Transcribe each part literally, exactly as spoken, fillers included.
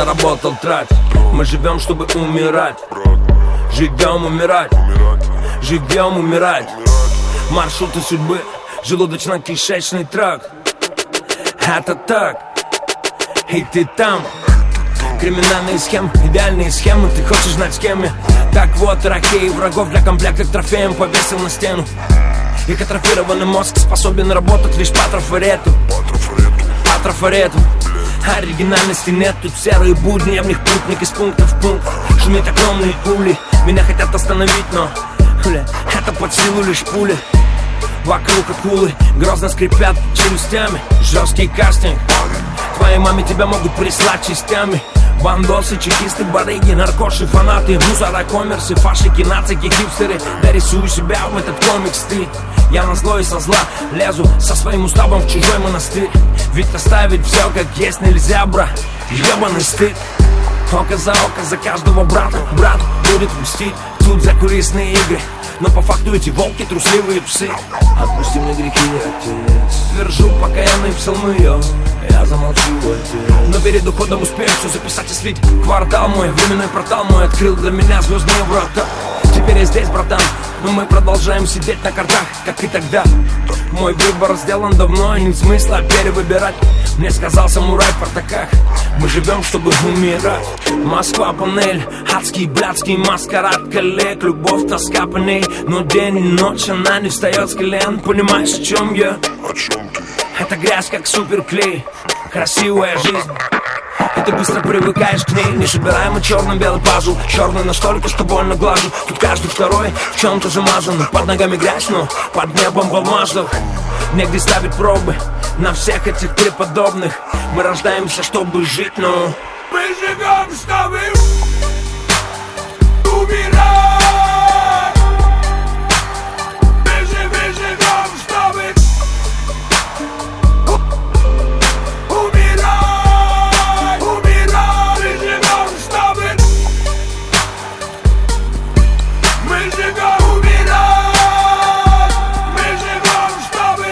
заработал, трать. Мы живем, чтобы умирать. Живем, умирать. Живем, умирать. Маршруты судьбы, желудочно-кишечный тракт. Это так, и ты там. Криминальные схемы, идеальные схемы. Ты хочешь знать с кем я? Так вот, ракеи врагов для комплекта к трофеям повесил на стену. Их атрофированный мозг способен работать лишь по трафарету. По трафарету. Оригинальности нет, тут серые будни. Я в них путник из пункта в пункт. Шумит огромные пули. Меня хотят остановить, но бля, это под силу лишь пули. Вокруг акулы грозно скрипят челюстями. Жесткий кастинг. Твоей маме тебя могут прислать частями. Бандосы, чекисты, барыги, наркоши, фанаты, мусора, коммерсы, фашики, нацики, хипстеры. Да рисую себя в этот комикс ты. Я на зло и со зла лезу со своим уставом в чужой монастырь. Ведь оставить все как есть нельзя, бра. Ебаный стыд. Око за око за каждого брата. Брат будет мстить. Тут закулисные игры. Но по факту эти волки трусливые псы. Отпусти мне грехи, отец. Твержу покаянные псалмы, йо. Я замолчу, отец. Но перед уходом успею все записать и слить. Квартал мой, временной портал мой открыл для меня звездные врата. Теперь я здесь, братан. Но мы продолжаем сидеть на картах, как и тогда. Мой выбор сделан давно, и нет смысла перевыбирать. Мне сказал самурай в портаках: мы живем, чтобы умирать. Москва, панель, адский, блядский маскарад коллег. Любовь, тоска по ней, но день и ночь она не встает с колен. Понимаешь, о чем я? О чем ты? Это грязь, как суперклей. Красивая жизнь, и ты быстро привыкаешь к ней. Не собираем мы черно-белый пазл. Черный настолько, что больно глажу. Тут каждый второй в чем-то замазан. Под ногами грязь, но под небом в алмазах. Негде ставить пробы на всех этих преподобных. Мы рождаемся, чтобы жить, но мы живем, чтобы умирать. Мы же, мы живем, чтобы умирать. Умирать. Мы живем, чтобы мы живем, умирать. Мы живем, чтобы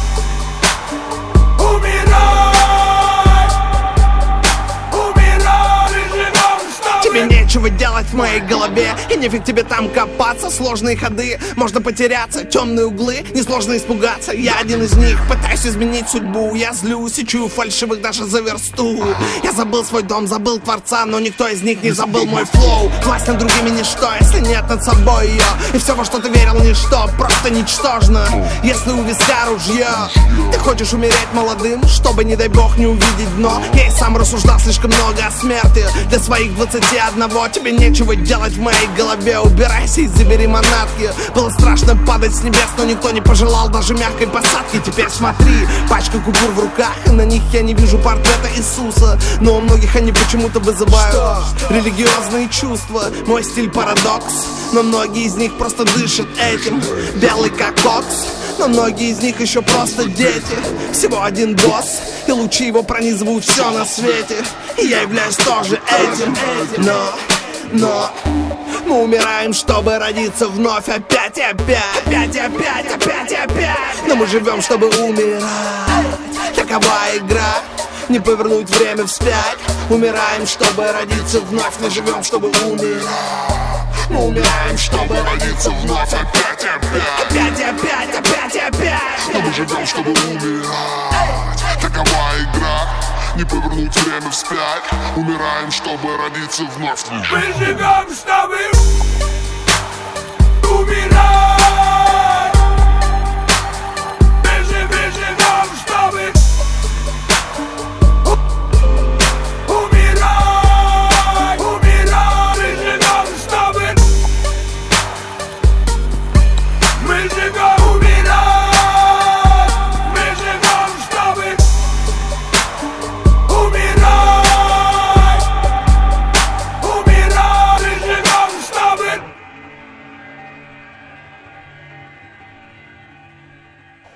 умирать. Умирать. Мы живем, чтобы Тебе нечего делать в моей голове, и нефиг тебе там копаться. Сложные ходы, можно потеряться. Темные углы, несложно испугаться. Я один из них, пытаюсь изменить судьбу. Я злюсь и чую фальшивых даже за версту. Я забыл свой дом, забыл Творца, но никто из них не забыл мой флоу. Власть над другими ничто, если нет над собой ее. И все, во что ты верил, ничто, просто ничтожно. Если у виска ружье, ты хочешь умереть молодым, чтобы, не дай бог, не увидеть дно. Я и сам рассуждал слишком много о смерти. Для своих двадцати одного тебе нечего делать в моей голове. Убирайся и забери манатки. Было страшно падать с небес, но никто не пожелал даже мягкой посадки. Теперь смотри, пачка купюр в руках, и на них я не вижу портрета Иисуса. Но у многих они почему-то вызывают религиозные чувства. Мой стиль парадокс, но многие из них просто дышат этим. Белый как кокс, но многие из них еще просто дети. Всего один босс, и лучи его пронизывают все на свете. И я являюсь тоже этим. Но, но мы умираем, чтобы родиться вновь. Опять и опять, опять и опять, опять и опять. Но мы живем, чтобы умирать. Такова игра, не повернуть время вспять. Умираем, чтобы родиться вновь. Мы живем, чтобы умирать. Мы умираем, чтобы родиться вновь. Опять и опять, опять и опять, опять и опять. Но мы живем, чтобы умирать. Такова игра, не повернуть время вспять. Умираем, чтобы родиться вновь. мы живем, чтобы